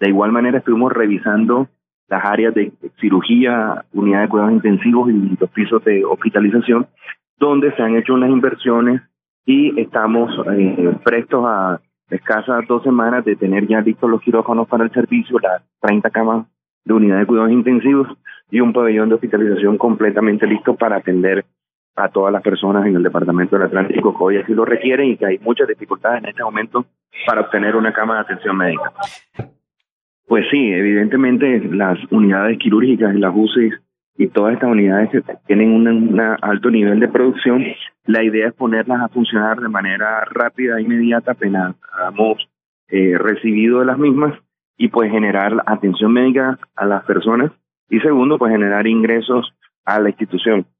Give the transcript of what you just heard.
De igual manera estuvimos revisando las áreas de cirugía, unidades de cuidados intensivos y los pisos de hospitalización, donde se han hecho unas inversiones y estamos prestos a escasas 2 semanas de tener ya listos los quirófanos para el servicio, las 30 camas de unidad de cuidados intensivos y un pabellón de hospitalización completamente listo para atender a todas las personas en el departamento del Atlántico que hoy así lo requieren y que hay muchas dificultades en este momento para obtener una cama de atención médica. Pues sí, evidentemente las unidades quirúrgicas y las UCIs y todas estas unidades que tienen un alto nivel de producción, la idea es ponerlas a funcionar de manera rápida e inmediata apenas hemos recibido de las mismas y pues generar atención médica a las personas y segundo, pues generar ingresos a la institución.